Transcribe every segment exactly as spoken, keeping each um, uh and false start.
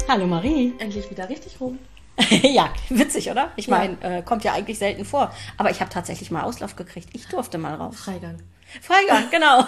Hallo Marie. Endlich wieder richtig rum. Ja, witzig, oder? Ich Ja. meine, äh, kommt ja eigentlich selten vor. Aber ich habe tatsächlich mal Auslauf gekriegt. Ich durfte mal raus. Freigang. Freigang, genau.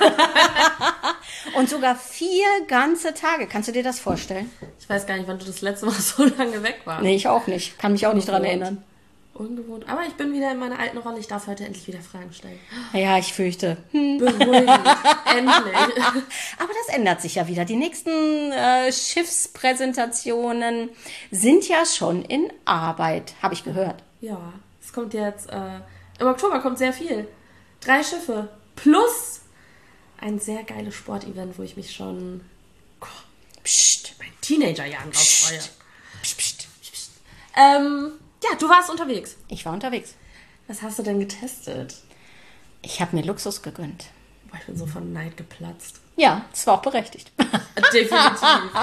Und sogar vier ganze Tage. Kannst du dir das vorstellen? Ich weiß gar nicht, wann du das letzte Mal so lange weg warst. Nee, ich auch nicht. Kann mich auch nicht dran erinnern. Ungewohnt. Aber ich bin wieder in meiner alten Rolle. Ich darf heute endlich wieder Fragen stellen. Ja, ich fürchte. Hm. Beruhigend. Endlich. Aber das ändert sich ja wieder. Die nächsten äh, Schiffspräsentationen sind ja schon in Arbeit, habe ich gehört. Ja, es kommt jetzt, äh, im Oktober kommt sehr viel. Drei Schiffe plus ein sehr geiles Sportevent, wo ich mich schon oh, Psst. bei Teenagerjahren drauf Psst. freue. Psst, psst. Ähm, ja, du warst unterwegs. Ich war unterwegs. Was hast du denn getestet? Ich habe mir Luxus gegönnt. Boah, ich bin so von Neid geplatzt. Ja, das war auch berechtigt. Definitiv.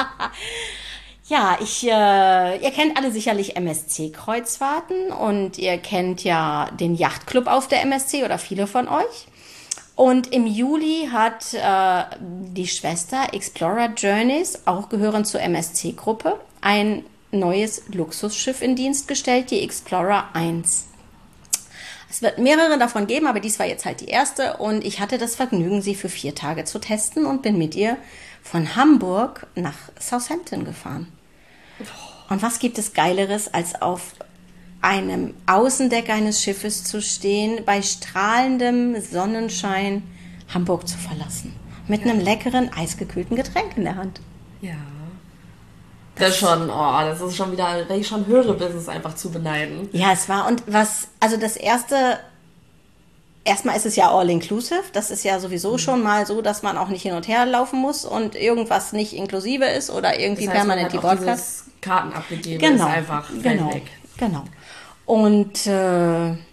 Ja, ich, äh, ihr kennt alle sicherlich M S C-Kreuzfahrten und ihr kennt ja den Yachtclub auf der M S C oder viele von euch. Und im Juli hat äh, die Schwester Explorer Journeys, auch gehörend zur M S C-Gruppe, ein neues Luxusschiff in Dienst gestellt, die Explorer eins. Es wird mehrere davon geben, aber dies war jetzt halt die erste und ich hatte das Vergnügen, sie für vier Tage zu testen und bin mit ihr von Hamburg nach Southampton gefahren. Und was gibt es Geileres, als auf einem Außendeck eines Schiffes zu stehen, bei strahlendem Sonnenschein Hamburg zu verlassen, mit einem leckeren, eisgekühlten Getränk in der Hand. Ja. Das ist schon, oh, das ist schon wieder, wenn ich schon höre, bis es einfach zu beneiden. Ja, es war, und was, also das erste, erstmal ist es ja all-inclusive, das ist ja sowieso mhm. schon mal so, dass man auch nicht hin und her laufen muss und irgendwas nicht inklusive ist oder irgendwie das heißt, permanent die Bordcard. Bordcard. Karten abgegeben Genau, ist einfach genau, weg. genau. Und äh, ja,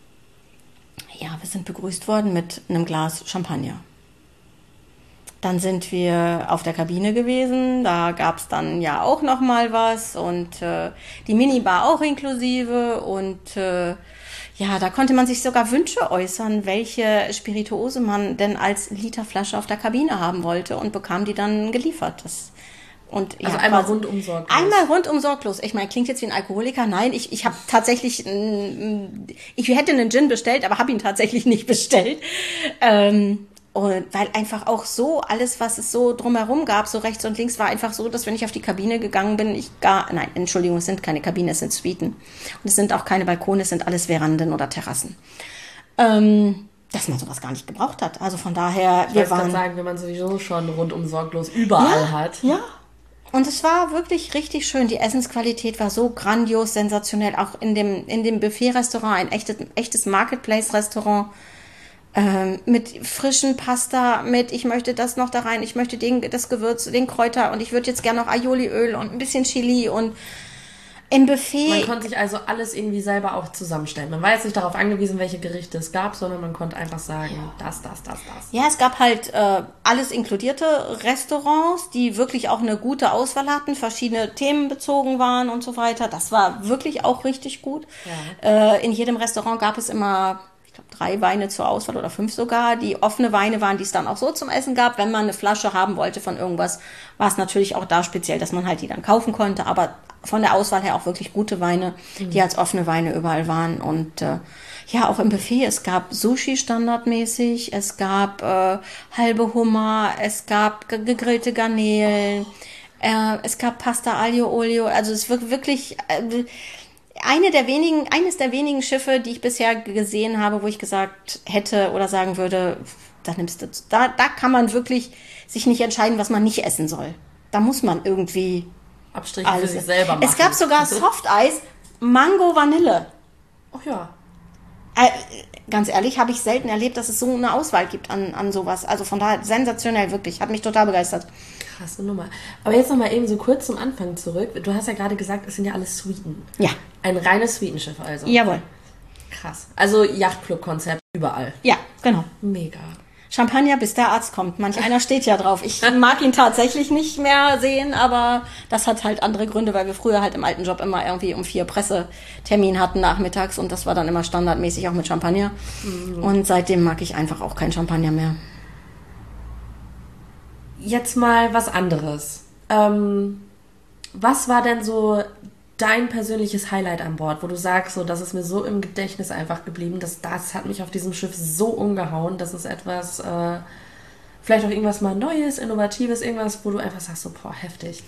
wir sind begrüßt worden mit einem Glas Champagner. Dann sind wir auf der Kabine gewesen, da gab es dann ja auch noch mal was und äh, die Minibar auch inklusive und äh, ja, da konnte man sich sogar Wünsche äußern, welche Spirituose man denn als Literflasche auf der Kabine haben wollte und bekam die dann geliefert. Das, und, also ja, einmal quasi, rundum sorglos. Einmal rundum sorglos. Ich meine, klingt jetzt wie ein Alkoholiker. Nein, ich, ich habe tatsächlich, ich hätte einen Gin bestellt, aber habe ihn tatsächlich nicht bestellt. Ähm, Und weil einfach auch so alles, was es so drumherum gab, so rechts und links, war einfach so, dass wenn ich auf die Kabine gegangen bin, ich gar, nein, Entschuldigung, es sind keine Kabinen, es sind Suiten. Und es sind auch keine Balkone, es sind alles Veranden oder Terrassen. Ähm, dass man sowas gar nicht gebraucht hat. Also von daher, ich wir wollte waren... sagen, wenn man sowieso schon rundum sorglos überall ja, hat. Ja, und es war wirklich richtig schön. Die Essensqualität war so grandios, sensationell. Auch in dem, in dem Buffet-Restaurant, ein echtes, echtes Marketplace-Restaurant, Ähm, mit frischen Pasta, mit ich möchte das noch da rein, ich möchte den, das Gewürz, den Kräuter und ich würde jetzt gerne noch Aioliöl und ein bisschen Chili und im Buffet... Man konnte sich also alles irgendwie selber auch zusammenstellen. Man war jetzt nicht darauf angewiesen, welche Gerichte es gab, sondern man konnte einfach sagen, ja. das, das, das, das. Ja, es gab halt äh, alles inkludierte Restaurants, die wirklich auch eine gute Auswahl hatten, verschiedene Themen bezogen waren und so weiter. Das war wirklich auch richtig gut. Ja. Äh, in jedem Restaurant gab es immer... drei Weine zur Auswahl oder fünf sogar, die offene Weine waren, die es dann auch so zum Essen gab. Wenn man eine Flasche haben wollte von irgendwas, war es natürlich auch da speziell, dass man halt die dann kaufen konnte, aber von der Auswahl her auch wirklich gute Weine, mhm. die als offene Weine überall waren. Und äh, ja, auch im Buffet, es gab Sushi standardmäßig, es gab äh, halbe Hummer, es gab ge- gegrillte Garnelen, äh, es gab Pasta Aglio Olio, also es wird wirklich... Äh, Eine der wenigen, eines der wenigen Schiffe, die ich bisher gesehen habe, wo ich gesagt hätte oder sagen würde, da nimmst du, da, da kann man wirklich sich nicht entscheiden, was man nicht essen soll. Da muss man irgendwie Abstriche für sich selber machen. Es gab sogar Softeis, Mango Vanille. Ach ja. Äh, ganz ehrlich, habe ich selten erlebt, dass es so eine Auswahl gibt an, an sowas. Also von daher sensationell, wirklich. Hat mich total begeistert. Krasse Nummer. Aber jetzt noch mal eben so kurz zum Anfang zurück. Du hast ja gerade gesagt, es sind ja alles Suiten. Ja. Ein reines Suitenschiff also. Jawohl. Krass. Also Yachtclub-Konzept überall. Ja, genau. Mega. Champagner, bis der Arzt kommt. Manch einer steht ja drauf. Ich mag ihn tatsächlich nicht mehr sehen, aber das hat halt andere Gründe, weil wir früher halt im alten Job immer irgendwie um vier Pressetermin hatten nachmittags und das war dann immer standardmäßig auch mit Champagner. Mhm. Und seitdem mag ich einfach auch kein Champagner mehr. Jetzt mal was anderes. Ähm, Was war denn so dein persönliches Highlight an Bord, wo du sagst, so, das ist mir so im Gedächtnis einfach geblieben, dass das hat mich auf diesem Schiff so umgehauen, das ist etwas, äh, vielleicht auch irgendwas mal Neues, Innovatives, irgendwas, wo du einfach sagst, so, boah, heftig.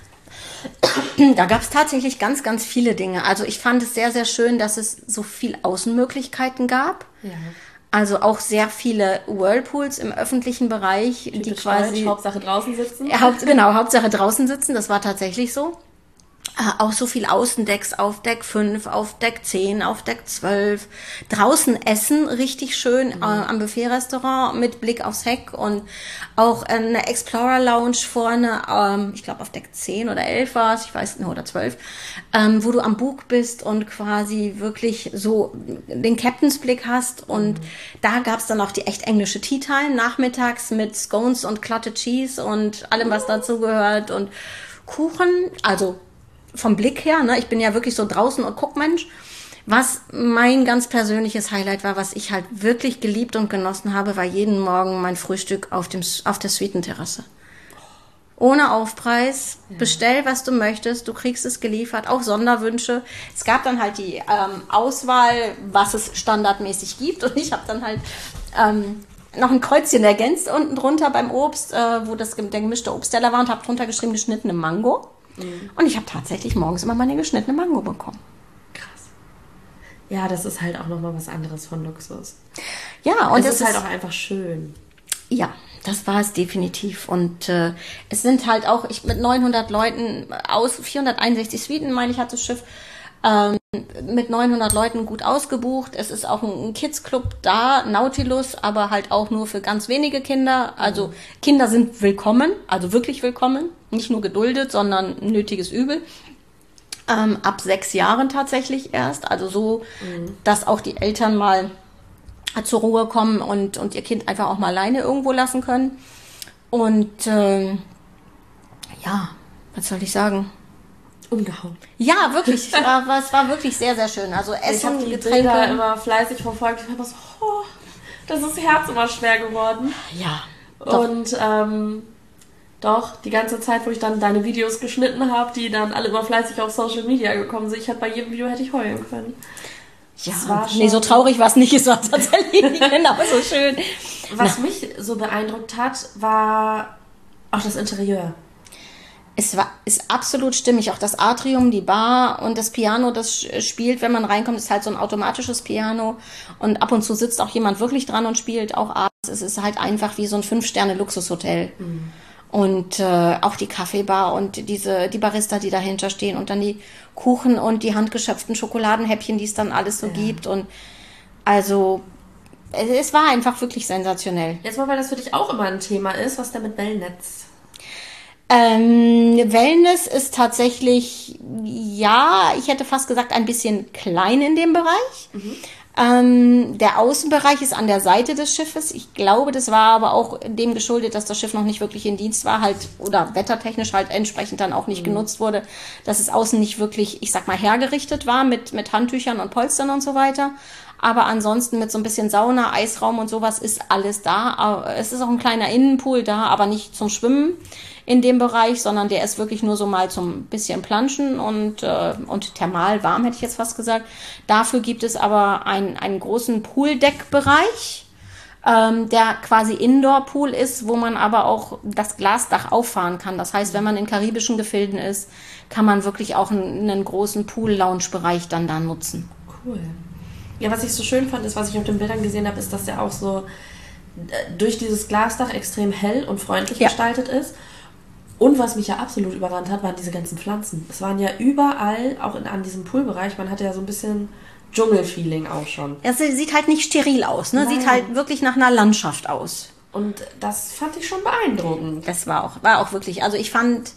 Da gab es tatsächlich ganz, ganz viele Dinge. Also ich fand es sehr, sehr schön, dass es so viel Außenmöglichkeiten gab. Ja. Also auch sehr viele Whirlpools im öffentlichen Bereich, Typisch die quasi... Deutsch, Hauptsache draußen sitzen. Haupt, genau, Hauptsache draußen sitzen, das war tatsächlich so. Äh, auch so viel Außendecks auf Deck fünf, auf Deck zehn, auf Deck zwölf. Draußen essen, richtig schön, mhm. äh, am Buffet-Restaurant mit Blick aufs Heck und auch eine Explorer-Lounge vorne, ähm, ich glaube auf Deck zehn oder elf war es, ich weiß nicht, oder zwölf, ähm, wo du am Bug bist und quasi wirklich so den Captain's Blick hast. Und mhm. da gab's dann auch die echt englische Tea Time nachmittags mit Scones und Clotted Cheese und allem, was dazu gehört und Kuchen, also vom Blick her, ne, ich bin ja wirklich so draußen und Guckmensch. Was mein ganz persönliches Highlight war, was ich halt wirklich geliebt und genossen habe, war jeden Morgen mein Frühstück auf dem auf der Suitenterrasse. Ohne Aufpreis, ja. Bestell, was du möchtest, du kriegst es geliefert, auch Sonderwünsche. Es gab dann halt die ähm, Auswahl, was es standardmäßig gibt, und ich habe dann halt ähm, noch ein Kreuzchen ergänzt unten drunter beim Obst, äh, wo das der gemischte Obstteller war, und habe drunter geschrieben, geschnittene Mango. Mhm. Und ich habe tatsächlich morgens immer meine geschnittene Mango bekommen. Krass. Ja, das ist halt auch nochmal was anderes von Luxus. Ja, und es ist halt auch einfach schön. Ja, das war es definitiv. Und äh, es sind halt auch, ich mit neunhundert Leuten aus, vierhunderteinundsechzig Suiten, meine ich, hat das Schiff, ähm, mit neunhundert Leuten gut ausgebucht. Es ist auch ein Kids-Club da, Nautilus, aber halt auch nur für ganz wenige Kinder. Also mhm. Kinder sind willkommen, also wirklich willkommen. Nicht nur geduldet, sondern nötiges Übel. Ähm, ab sechs Jahren tatsächlich erst. Also so, mhm. dass auch die Eltern mal zur Ruhe kommen und, und ihr Kind einfach auch mal alleine irgendwo lassen können. Und äh, ja, was soll ich sagen? Umgehauen. Ja, wirklich. Es war, es war wirklich sehr, sehr schön. Also Essen, ich habe die Getränke. Bilder immer fleißig verfolgt. Ich habe so, oh, das ist Herz immer schwer geworden. Ja. Doch. Und ähm, doch, die ganze Zeit, wo ich dann deine Videos geschnitten habe, die dann alle immer fleißig auf Social Media gekommen sind, ich hätte bei jedem Video hätte ich heulen können. Ja, war nee, so traurig war es nicht, es war tatsächlich genau so schön. Was Na. mich so beeindruckt hat, war auch das Interieur. Es war, ist absolut stimmig. Auch das Atrium, die Bar und das Piano, das spielt, wenn man reinkommt, ist halt so ein automatisches Piano. Und ab und zu sitzt auch jemand wirklich dran und spielt auch abends. Es ist halt einfach wie so ein Fünf-Sterne-Luxushotel. Mhm. Und äh, auch die Kaffeebar und diese die Barista, die dahinter stehen. Und dann die Kuchen und die handgeschöpften Schokoladenhäppchen, die es dann alles so ja. gibt. Und also es war einfach wirklich sensationell. Jetzt mal, weil das für dich auch immer ein Thema ist, was da mit Wellnetz... Ähm, Wellness ist tatsächlich, ja, ich hätte fast gesagt, ein bisschen klein in dem Bereich. Mhm. Ähm, der Außenbereich ist an der Seite des Schiffes. Ich glaube, das war aber auch dem geschuldet, dass das Schiff noch nicht wirklich in Dienst war, halt, oder wettertechnisch halt entsprechend dann auch nicht mhm. genutzt wurde, dass es außen nicht wirklich, ich sag mal, hergerichtet war mit, mit Handtüchern und Polstern und so weiter. Aber ansonsten mit so ein bisschen Sauna, Eisraum und sowas ist alles da. Es ist auch ein kleiner Innenpool da, aber nicht zum Schwimmen in dem Bereich, sondern der ist wirklich nur so mal zum bisschen Planschen und, äh, und thermal warm, hätte ich jetzt fast gesagt. Dafür gibt es aber einen, einen großen Pooldeck-Bereich, ähm, der quasi Indoor-Pool ist, wo man aber auch das Glasdach auffahren kann. Das heißt, wenn man in karibischen Gefilden ist, kann man wirklich auch einen, einen großen Pool-Lounge-Bereich dann da nutzen. Cool. Ja, was ich so schön fand, ist, was ich auf den Bildern gesehen habe, ist, dass der auch so durch dieses Glasdach extrem hell und freundlich ja. gestaltet ist. Und was mich ja absolut überrannt hat, waren diese ganzen Pflanzen. Es waren ja überall, auch in, an diesem Poolbereich, man hatte ja so ein bisschen Dschungelfeeling auch schon. Ja, sie sieht halt nicht steril aus, ne? Nein. Sieht halt wirklich nach einer Landschaft aus. Und das fand ich schon beeindruckend. Das war auch, war auch wirklich, also ich fand,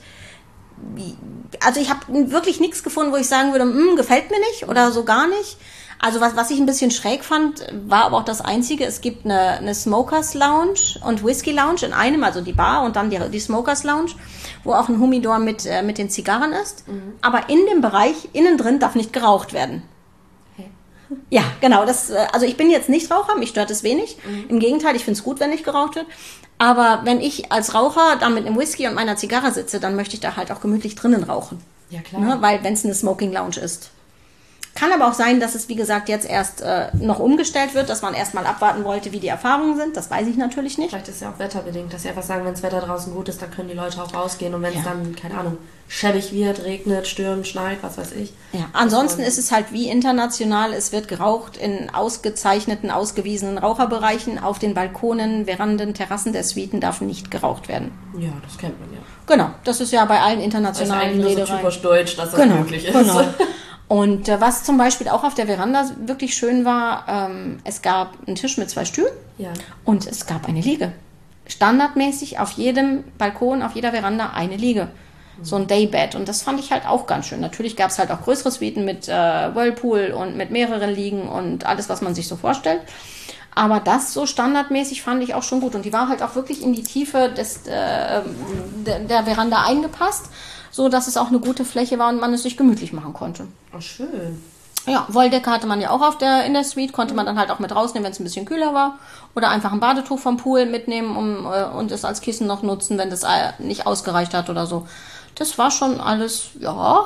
also ich habe wirklich nichts gefunden, wo ich sagen würde, hm, gefällt mir nicht oder so gar nicht. Also was, was ich ein bisschen schräg fand, war aber auch das Einzige, es gibt eine, eine Smokers Lounge und Whisky Lounge in einem, also die Bar und dann die, die Smokers Lounge, wo auch ein Humidor mit, äh, mit den Zigarren ist. Mhm. Aber in dem Bereich, innen drin, darf nicht geraucht werden. Okay. Ja, genau. Das, also ich bin jetzt nicht Raucher, mich stört es wenig. Mhm. Im Gegenteil, ich finde es gut, wenn nicht geraucht wird. Aber wenn ich als Raucher da mit einem Whisky und meiner Zigarre sitze, dann möchte ich da halt auch gemütlich drinnen rauchen. Ja, klar. Ne? Weil wenn es eine Smoking Lounge ist. Kann aber auch sein, dass es, wie gesagt, jetzt erst äh, noch umgestellt wird, dass man erstmal abwarten wollte, wie die Erfahrungen sind. Das weiß ich natürlich nicht. Vielleicht ist es ja auch wetterbedingt, dass sie einfach sagen, wenn das Wetter draußen gut ist, dann können die Leute auch rausgehen. Und wenn es ja. dann, keine Ahnung, schäbig wird, regnet, stürmt, schneit, was weiß ich. Ja, ansonsten ist es halt wie international. Es wird geraucht in ausgezeichneten, ausgewiesenen Raucherbereichen. Auf den Balkonen, Veranden, Terrassen der Suiten darf nicht geraucht werden. Ja, das kennt man ja. Genau, das ist ja bei allen internationalen Reedereien. Das ist eigentlich nur so typisch deutsch, dass das genau, möglich ist. Genau. Und äh, was zum Beispiel auch auf der Veranda wirklich schön war, ähm, es gab einen Tisch mit zwei Stühlen ja. und es gab eine Liege. Standardmäßig auf jedem Balkon, auf jeder Veranda eine Liege. Mhm. So ein Daybed. Und das fand ich halt auch ganz schön. Natürlich gab es halt auch größere Suiten mit äh, Whirlpool und mit mehreren Liegen und alles, was man sich so vorstellt. Aber das so standardmäßig fand ich auch schon gut. Und die war halt auch wirklich in die Tiefe des, äh, der, der Veranda eingepasst, so dass es auch eine gute Fläche war und man es sich gemütlich machen konnte. Oh, schön. Ja, Wolldecke hatte man ja auch auf der, in der Suite, konnte man dann halt auch mit rausnehmen, wenn es ein bisschen kühler war. Oder einfach ein Badetuch vom Pool mitnehmen um, äh, und es als Kissen noch nutzen, wenn das äh, nicht ausgereicht hat oder so. Das war schon alles, ja...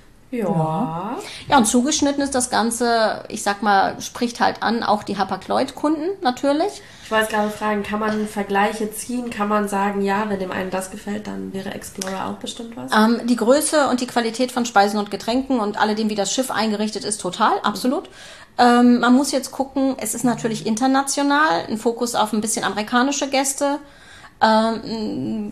Ja. Ja, und zugeschnitten ist das Ganze, ich sag mal, spricht halt an, auch die Hapag-Lloyd-Kunden natürlich. Ich wollte gerade fragen, kann man Vergleiche ziehen? Kann man sagen, ja, wenn dem einen das gefällt, dann wäre Explorer auch bestimmt was? Ähm, die Größe und die Qualität von Speisen und Getränken und alledem, wie das Schiff eingerichtet ist, total, absolut. Mhm. Ähm, man muss jetzt gucken, es ist natürlich international, ein Fokus auf ein bisschen amerikanische Gäste. Ähm,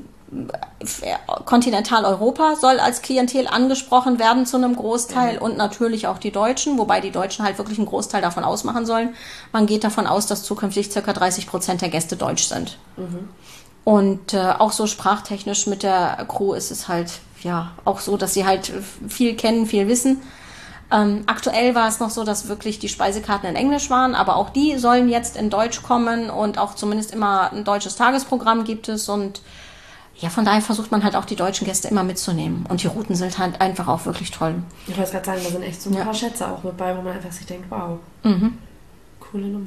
Kontinentaleuropa soll als Klientel angesprochen werden zu einem Großteil, ja. Und natürlich auch die Deutschen, wobei die Deutschen halt wirklich einen Großteil davon ausmachen sollen. Man geht davon aus, dass zukünftig ca. dreißig Prozent der Gäste deutsch sind. Mhm. Und äh, auch so sprachtechnisch mit der Crew ist es halt ja auch so, dass sie halt viel kennen, viel wissen. Ähm, aktuell war es noch so, dass wirklich die Speisekarten in Englisch waren, aber auch die sollen jetzt in Deutsch kommen und auch zumindest immer ein deutsches Tagesprogramm gibt es und ja, von daher versucht man halt auch die deutschen Gäste immer mitzunehmen. Und die Routen sind halt einfach auch wirklich toll. Ich wollte gerade sagen, da sind echt so ein ja. paar Schätze auch mit bei, wo man einfach sich denkt, wow, mhm. coole Nummer.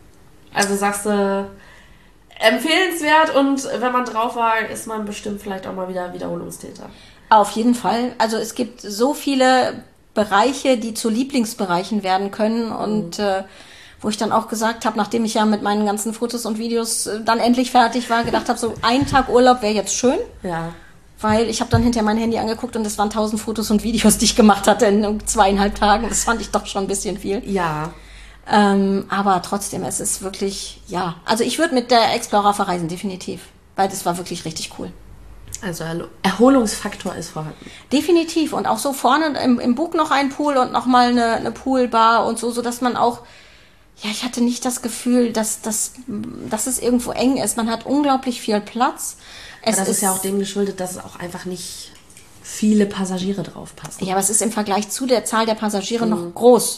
Also sagst du, empfehlenswert und wenn man drauf war, ist man bestimmt vielleicht auch mal wieder Wiederholungstäter. Auf jeden Fall. Also es gibt so viele Bereiche, die zu Lieblingsbereichen werden können und mhm. äh, wo ich dann auch gesagt habe, nachdem ich ja mit meinen ganzen Fotos und Videos dann endlich fertig war, gedacht habe, so ein Tag Urlaub wäre jetzt schön. Ja. Weil ich habe dann hinterher mein Handy angeguckt und es waren tausend Fotos und Videos, die ich gemacht hatte in zweieinhalb Tagen. Das fand ich doch schon ein bisschen viel. Ja. Ähm, aber trotzdem, es ist wirklich, ja. Also ich würde mit der Explorer verreisen, definitiv. Weil das war wirklich richtig cool. Also Erholungsfaktor ist vorhanden. Definitiv. Und auch so vorne im, im Bug noch ein Pool und nochmal eine, eine Poolbar und so, sodass man auch... Ja, ich hatte nicht das Gefühl, dass, dass, dass es irgendwo eng ist. Man hat unglaublich viel Platz. Es aber das ist, ist ja auch dem geschuldet, dass es auch einfach nicht viele Passagiere drauf passen. Ja, aber es ist im Vergleich zu der Zahl der Passagiere mhm. noch groß.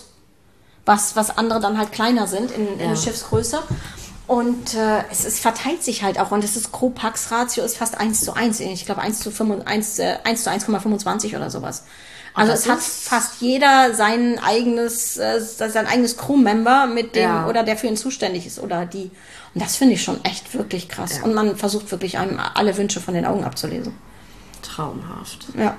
Was, was andere dann halt kleiner sind in, in ja. der Schiffsgröße. Und äh, es ist, verteilt sich halt auch. Und es ist Crew-Pax-Ratio ist fast eins zu eins. Ich glaube eins zu eins Komma fünfundzwanzig oder sowas. Also es hat fast jeder sein eigenes, äh, sein eigenes Crewmember mit dem ja. oder der für ihn zuständig ist oder die. Und das finde ich schon echt wirklich krass. Ja. Und man versucht wirklich einem alle Wünsche von den Augen abzulesen. Traumhaft. Ja.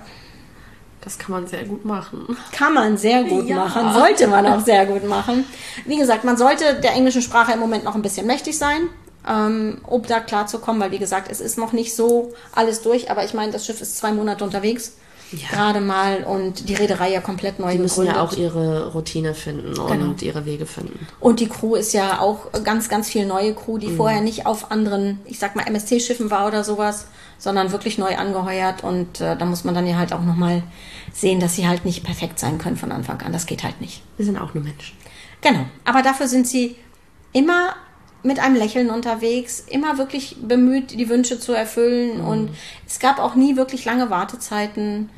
Das kann man sehr gut machen. Kann man sehr gut ja. machen. Sollte man auch sehr gut machen. Wie gesagt, man sollte der englischen Sprache im Moment noch ein bisschen mächtig sein, ähm, um da klar zu kommen, weil wie gesagt, es ist noch nicht so alles durch. Aber ich meine, das Schiff ist zwei Monate unterwegs. Ja. Gerade mal und die Reederei ja komplett neu gegründet. Die müssen ja auch ihre Routine finden und genau. ihre Wege finden. Und die Crew ist ja auch ganz, ganz viel neue Crew, die mhm. vorher nicht auf anderen, ich sag mal, M S C-Schiffen war oder sowas, sondern wirklich neu angeheuert und äh, da muss man dann ja halt auch nochmal sehen, dass sie halt nicht perfekt sein können von Anfang an. Das geht halt nicht. Wir sind auch nur Menschen. Genau, aber dafür sind sie immer mit einem Lächeln unterwegs, immer wirklich bemüht, die Wünsche zu erfüllen mhm. und es gab auch nie wirklich lange Wartezeiten.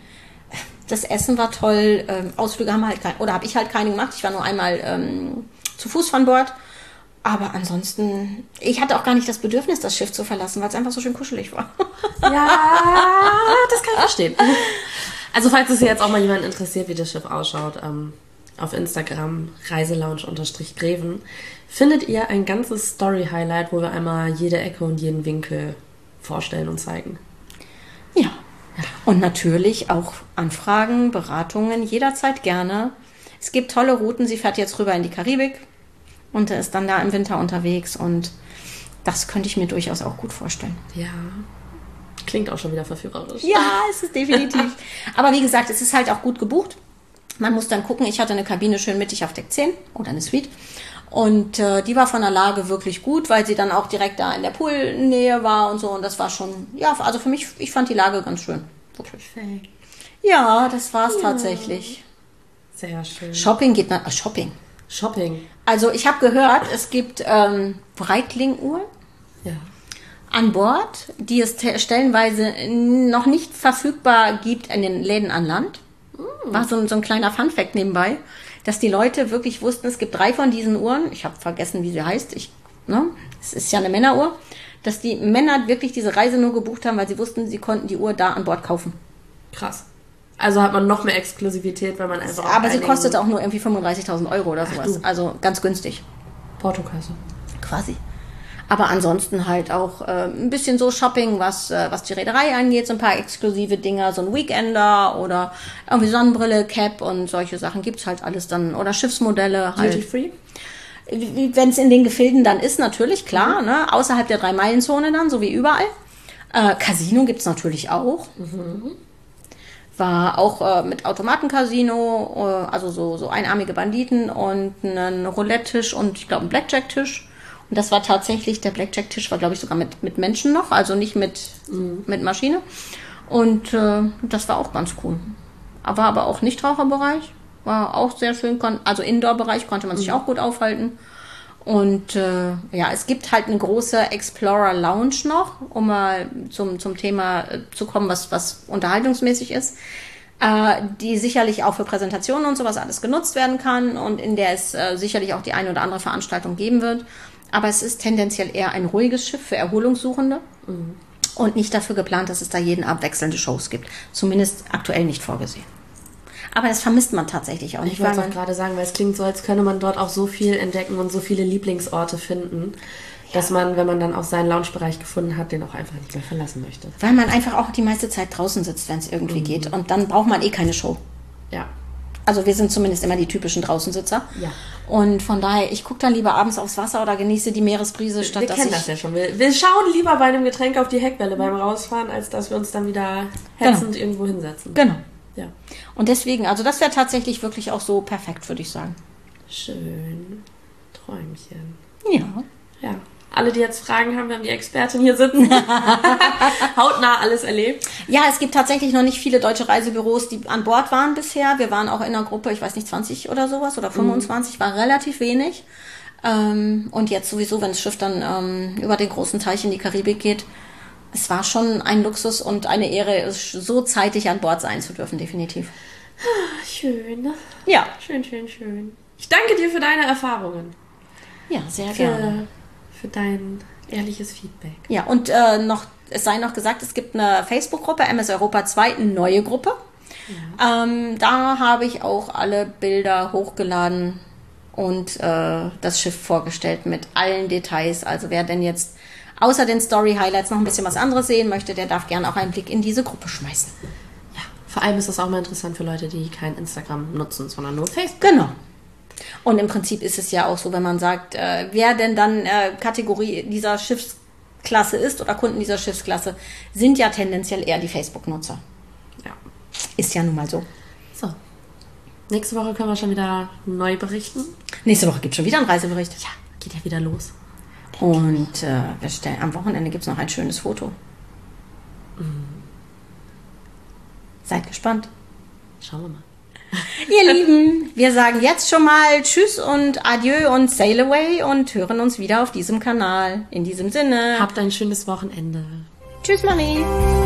Das Essen war toll, ähm, Ausflüge haben halt keine, oder habe ich halt keine gemacht. Ich war nur einmal ähm, zu Fuß von Bord. Aber ansonsten, ich hatte auch gar nicht das Bedürfnis, das Schiff zu verlassen, weil es einfach so schön kuschelig war. Ja, das kann ich verstehen. Also falls es jetzt auch mal jemand interessiert, wie das Schiff ausschaut, ähm, auf Instagram, reiselounge-greven, findet ihr ein ganzes Story-Highlight, wo wir einmal jede Ecke und jeden Winkel vorstellen und zeigen. Ja. ja. Und natürlich auch Anfragen, Beratungen, jederzeit gerne. Es gibt tolle Routen. Sie fährt jetzt rüber in die Karibik und ist dann da im Winter unterwegs. Und das könnte ich mir durchaus auch gut vorstellen. Ja. Klingt auch schon wieder verführerisch. Ja, es ist definitiv. Aber wie gesagt, es ist halt auch gut gebucht. Man muss dann gucken. Ich hatte eine Kabine schön mittig auf Deck zehn oder eine Suite. Und äh, die war von der Lage wirklich gut, weil sie dann auch direkt da in der Poolnähe war und so. Und das war schon, ja, also für mich, ich fand die Lage ganz schön. Wirklich. Perfekt. Ja, das war's ja. tatsächlich. Sehr schön. Shopping geht nach, äh, Shopping. Shopping. Also ich habe gehört, es gibt ähm, Breitling-Uhren ja. an Bord, die es te- stellenweise noch nicht verfügbar gibt in den Läden an Land. Mm. War so, so ein kleiner Funfact nebenbei. Dass die Leute wirklich wussten, es gibt drei von diesen Uhren. Ich habe vergessen, wie sie heißt. Ich, ne? Es ist ja eine Männeruhr. Dass die Männer wirklich diese Reise nur gebucht haben, weil sie wussten, sie konnten die Uhr da an Bord kaufen. Krass. Also hat man noch mehr Exklusivität, weil man einfach... Aber sie kostet auch nur irgendwie fünfunddreißigtausend Euro oder sowas. Also ganz günstig. Portokasse. Quasi. Aber ansonsten halt auch äh, ein bisschen so Shopping, was, äh, was die Reederei angeht, so ein paar exklusive Dinger, so ein Weekender oder irgendwie Sonnenbrille, Cap und solche Sachen gibt's halt alles dann. Oder Schiffsmodelle halt. Duty free? Wenn es in den Gefilden dann ist, natürlich, klar, mhm. ne? Außerhalb der Drei-Meilen-Zone dann, so wie überall. Äh, Casino gibt's natürlich auch. Mhm. War auch äh, mit Automatencasino, äh, also so, so einarmige Banditen und einen Roulette-Tisch und ich glaube einen Blackjack-Tisch. Und das war tatsächlich, der Blackjack-Tisch war, glaube ich, sogar mit, mit Menschen noch, also nicht mit, mhm. mit Maschine. Und äh, das war auch ganz cool. War aber auch Nichtraucherbereich, war auch sehr schön, kon- also Indoor-Bereich konnte man sich mhm. auch gut aufhalten. Und äh, ja, es gibt halt eine große Explorer Lounge noch, um mal zum, zum Thema äh, zu kommen, was, was unterhaltungsmäßig ist, äh, die sicherlich auch für Präsentationen und sowas alles genutzt werden kann und in der es äh, sicherlich auch die eine oder andere Veranstaltung geben wird. Aber es ist tendenziell eher ein ruhiges Schiff für Erholungssuchende mhm. und nicht dafür geplant, dass es da jeden Abend wechselnde Shows gibt. Zumindest aktuell nicht vorgesehen. Aber das vermisst man tatsächlich auch nicht. Ich wollte es auch gerade sagen, weil es klingt so, als könne man dort auch so viel entdecken und so viele Lieblingsorte finden, ja. dass man, wenn man dann auch seinen Loungebereich gefunden hat, den auch einfach nicht mehr verlassen möchte. Weil man einfach auch die meiste Zeit draußen sitzt, wenn es irgendwie mhm. geht. Und dann braucht man eh keine Show. Ja. Also wir sind zumindest immer die typischen Draußensitzer. Ja. Und von daher, ich gucke dann lieber abends aufs Wasser oder genieße die Meeresbrise, statt wir dass kennen ich... das ja schon. Wir, wir schauen lieber bei einem Getränk auf die Heckwelle beim Rausfahren, als dass wir uns dann wieder hetzend genau. irgendwo hinsetzen. Genau. Ja. Und deswegen, also das wäre tatsächlich wirklich auch so perfekt, würde ich sagen. Schön. Träumchen. Ja. Ja. Alle, die jetzt Fragen haben, wir haben die Expertin hier sitzen. Hautnah alles erlebt. Ja, es gibt tatsächlich noch nicht viele deutsche Reisebüros, die an Bord waren bisher. Wir waren auch in einer Gruppe, ich weiß nicht, zwanzig oder sowas oder fünfundzwanzig, mhm. war relativ wenig. Ähm, und jetzt sowieso, wenn das Schiff dann ähm, über den großen Teich in die Karibik geht, es war schon ein Luxus und eine Ehre, so zeitig an Bord sein zu dürfen, definitiv. Schön. Ja. Schön, schön, schön. Ich danke dir für deine Erfahrungen. Ja, sehr für, gerne. Für dein ehrliches Feedback. Ja, und äh, noch, es sei noch gesagt, es gibt eine Facebook-Gruppe, M S Europa zwei, eine neue Gruppe. Ja. Ähm, da habe ich auch alle Bilder hochgeladen und äh, das Schiff vorgestellt mit allen Details. Also wer denn jetzt außer den Story-Highlights noch ein bisschen was anderes sehen möchte, der darf gerne auch einen Blick in diese Gruppe schmeißen. Ja, vor allem ist das auch mal interessant für Leute, die kein Instagram nutzen, sondern nur Facebook. Genau. Und im Prinzip ist es ja auch so, wenn man sagt, äh, wer denn dann äh, Kategorie dieser Schiffsklasse ist oder Kunden dieser Schiffsklasse, sind ja tendenziell eher die Facebook-Nutzer. Ja. Ist ja nun mal so. So. Nächste Woche können wir schon wieder neu berichten. Nächste Woche gibt es schon wieder einen Reisebericht. Ja, geht ja wieder los. Und äh, wir stellen, am Wochenende gibt es noch ein schönes Foto. Mhm. Seid gespannt. Schauen wir mal. Ihr Lieben, wir sagen jetzt schon mal Tschüss und Adieu und Sail Away und hören uns wieder auf diesem Kanal. In diesem Sinne. Habt ein schönes Wochenende. Tschüss, Marie.